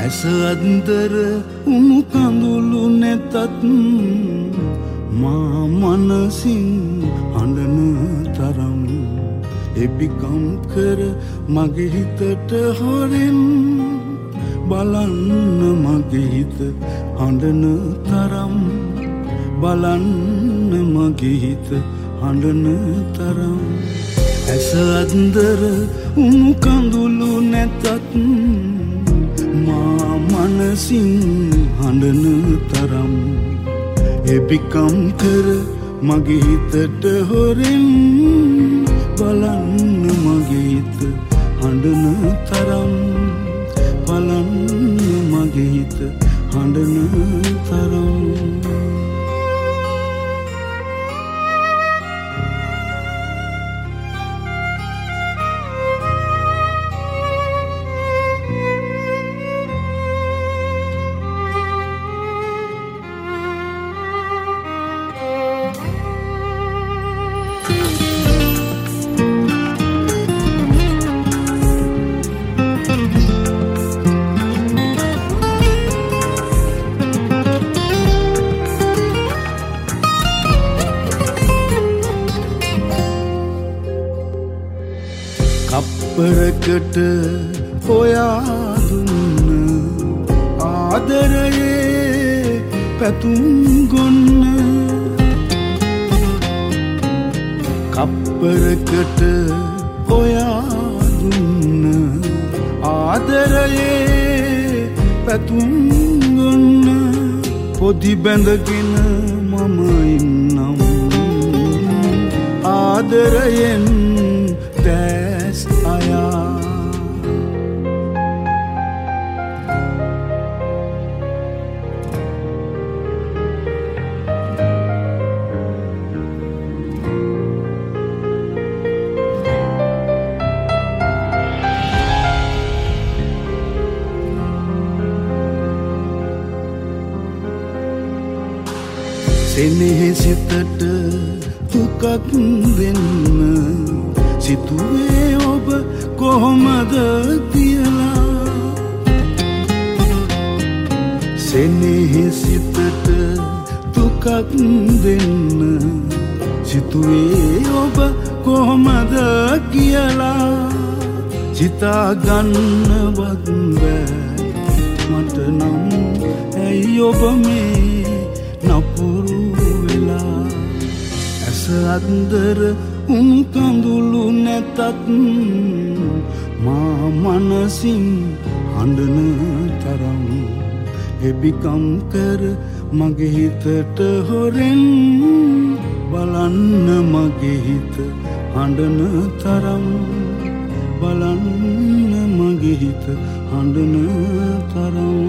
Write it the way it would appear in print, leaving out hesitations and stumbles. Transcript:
ඇස අන්දර උණු කඳුළු නැතත් මා මනසින් හඬන තරම් එබිකම් කර මගේ හිතට හොරෙන් බලන්න මගේ හිත හඬන තරම් බලන්න මගේ හිත හඬන තරම් ඇස අන්දර උණු කඳුළු නැතත් මා මනසින් හඬන තරම් එබිකම් කර මගේ හිතට හොරෙන් බලන්න මගේ හිත හඬන තරම් බලන්න මගේ හිත හඬන තරම් කප්පරකට හොයා දුන්න ආදරයේ පැතුම් ගොන්න කප්පරකට හොයා දුන්න ආදරයේ පැතුම් ගොන්න පොඩි බැඳගෙන මම ඉන්නම් ආදරයෙන් දැස් අයා සෙනෙහි සිතට දුකක් දෙන්න සිතුවේ ඔබ කොහොමද කියලා සෙනෙහි සිතට දුකක් දෙන්න සිතුවේ ඔබ කොහොමද කියලා සිතා ගන්නවත් බෑ මට නම් ඇයි ඔබ මේ නපුරු වෙලා ඇස අන්දර උණු කඳුළු නැතත් මා මනසින් හඬන තරම් එබිකම් කර මගේ හිතට හොරෙන් බලන්න මගේ හිත හඬන තරම් බලන්න මගේ හිත හඬන තරම්